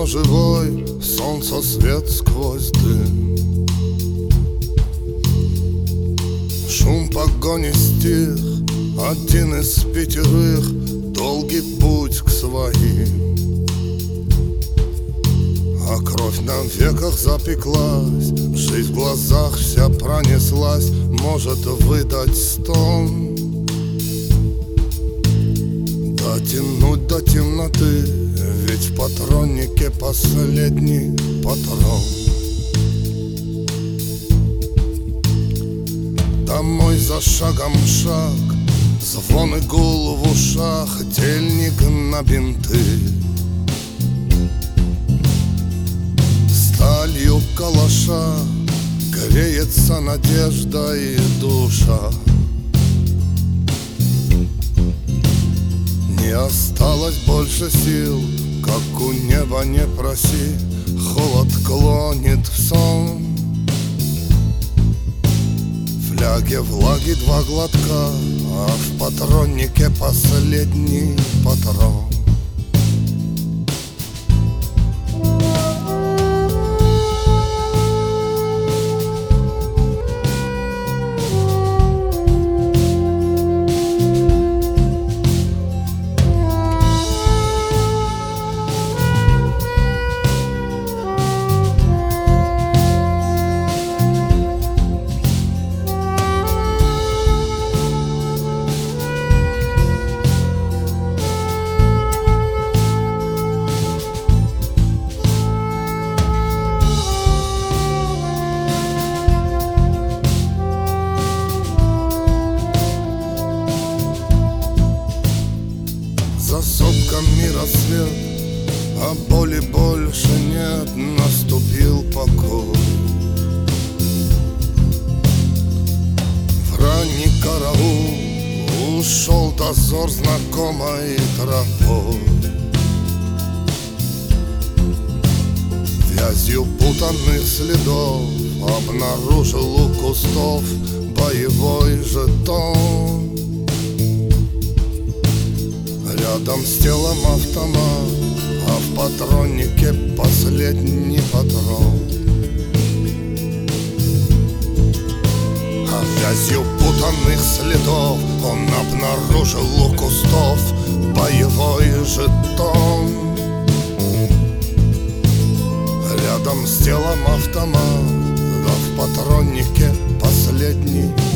живой, солнце свет сквозь дым. Шум погони стих, один из 5, долгий путь к своим. А кровь на веках запеклась, жизнь в глазах вся пронеслась, может выдать стон. Дотянуть до темноты, ведь в патроннике последний патрон. Домой за шагом шаг, звон и гул в ушах, тельник на бинты. Сталью калаша греется надежда и душа. Не осталось больше сил, как у неба не проси, холод клонит в сон. В фляге влаги 2 глотка, а в патроннике последний патрон. За сопками рассвет, а боли больше нет, наступил покой. В ранний караул ушел дозор знакомой тропой. Вязью путанных следов обнаружил у кустов боевой жетон. Рядом с телом автомат, а в патроннике последний патрон. А вязью путанных следов он обнаружил у кустов боевой жетон. Рядом с телом автомат, а в патроннике последний